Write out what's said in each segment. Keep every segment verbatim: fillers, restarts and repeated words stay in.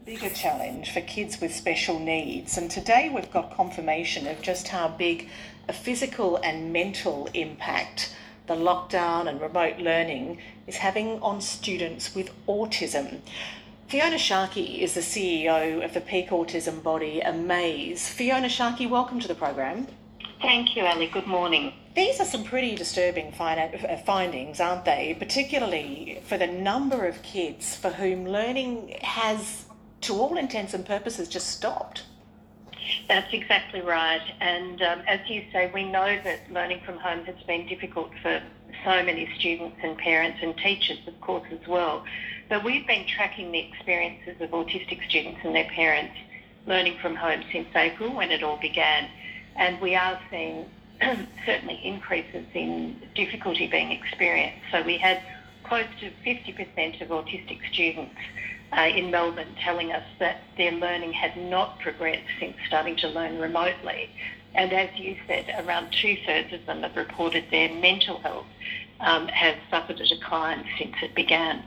bigger challenge for kids with special needs. And today we've got confirmation of just how big a physical and mental impact the lockdown and remote learning is having on students with autism. Fiona Sharkey is the C E O of the peak autism body Amaze. Fiona Sharkey, welcome to the program. Thank you, Ali. Good morning. These are some pretty disturbing findings, aren't they? Particularly for the number of kids for whom learning has, to all intents and purposes, just stopped. That's exactly right. And um, as you say, we know that learning from home has been difficult for so many students and parents and teachers, of course, as well. But we've been tracking the experiences of autistic students and their parents learning from home since April, when it all began. And we are seeing certainly increases in difficulty being experienced. So we had close to fifty percent of autistic students uh, in Melbourne telling us that their learning had not progressed since starting to learn remotely. And as you said, around two-thirds of them have reported their mental health um, has suffered a decline since it began.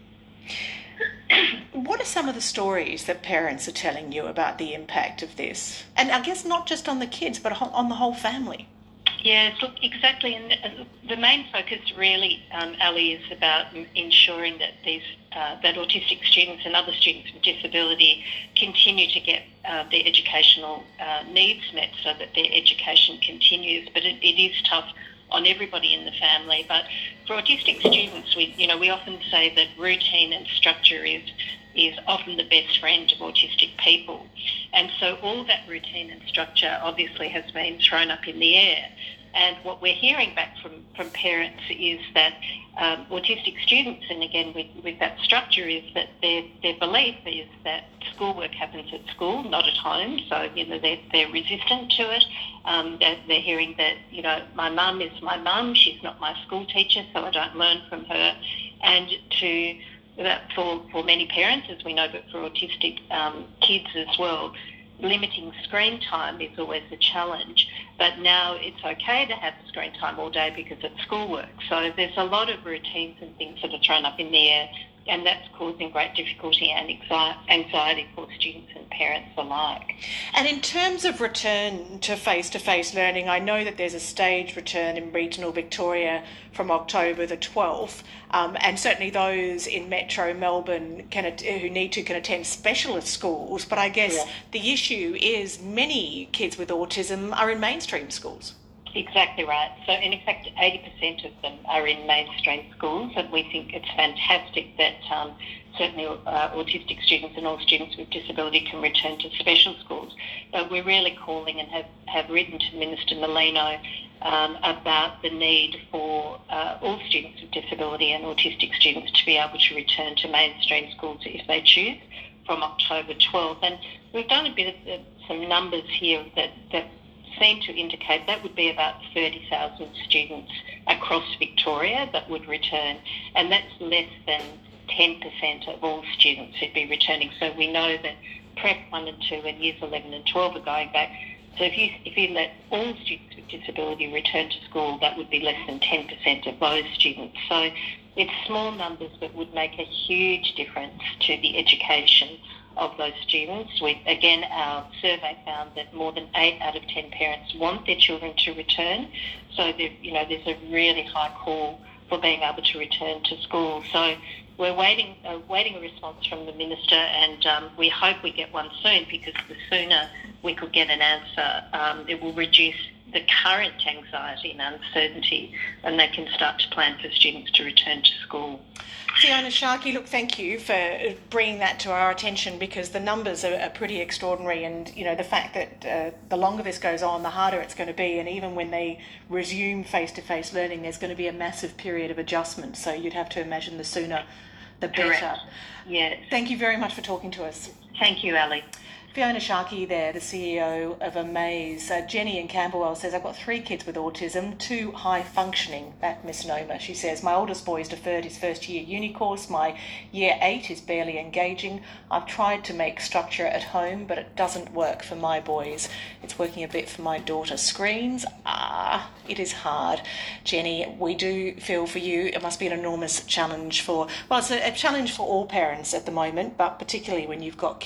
What are some of the stories that parents are telling you about the impact of this? And I guess not just on the kids, but on the whole family. Yes, look, exactly. And the main focus really, um, Ali, is about ensuring that these uh, that autistic students and other students with disability continue to get uh, their educational uh, needs met so that their education continues. But it, it is tough on everybody in the family. But for autistic students, we, you know, we often say that routine and structure is is often the best friend of autistic people. And so all that routine and structure obviously has been thrown up in the air. And what we're hearing back from, from parents is that um, autistic students, and again with, with that structure, is that their, their belief is that schoolwork happens at school, not at home. So, you know, they're, they're resistant to it. Um, they're, they're hearing that, you know, my mum is my mum, she's not my school teacher, so I don't learn from her. And to that for, for many parents, as we know, but for autistic um, kids as well, limiting screen time is always a challenge. But now it's okay to have screen time all day because it's schoolwork. So there's a lot of routines and things that are thrown up in the air, and that's causing great difficulty and anxiety for students and parents alike. And in terms of return to face-to-face learning, I know that there's a staged return in regional Victoria from October the twelfth, um, and certainly those in Metro Melbourne can who need to can attend specialist schools, but I guess yeah. the issue is many kids with autism are in mainstream schools. Exactly right. So, in fact, eighty percent of them are in mainstream schools, and we think it's fantastic that um, certainly uh, autistic students and all students with disability can return to special schools. But we're really calling and have, have written to Minister Molino um, about the need for uh, all students with disability and autistic students to be able to return to mainstream schools if they choose from October twelfth. And we've done a bit of uh, some numbers here that, that seem to indicate that would be about thirty thousand students across Victoria that would return, and that's less than ten percent of all students who'd be returning. So we know that Prep one and two and Years eleven and twelve are going back. So if you, if you let all students with disability return to school, that would be less than ten percent of those students. So it's small numbers but would make a huge difference to the education of those students. We, again, our survey found that more than eight out of ten parents want their children to return. So, there, you know, there's a really high call for being able to return to school. So we're waiting, uh, waiting a response from the Minister, and um, we hope we get one soon, because the sooner we could get an answer, um, it will reduce the current anxiety and uncertainty, and they can start to plan for students to return to school. Fiona Sharkey, look, thank you for bringing that to our attention, because the numbers are, are pretty extraordinary, and you know the fact that uh, the longer this goes on, the harder it's going to be, and even when they resume face-to-face learning, there's going to be a massive period of adjustment. So you'd have to imagine the sooner, the better. Correct. Yes. Thank you very much for talking to us. Thank you, Ali. Fiona Sharkey there, the C E O of Amaze. Uh, Jenny in Camberwell says, I've got three kids with autism, two high functioning, that misnomer. She says, my oldest boy is deferred his first year uni course, my year eight is barely engaging. I've tried to make structure at home, but it doesn't work for my boys. It's working a bit for my daughter. Screens, ah, it is hard. Jenny, we do feel for you. It must be an enormous challenge for, well, it's a, a challenge for all parents at the moment, but particularly when you've got kids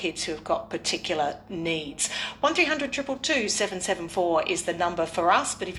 kids who have got particular needs. one three hundred two two two seven seven four is the number for us, but if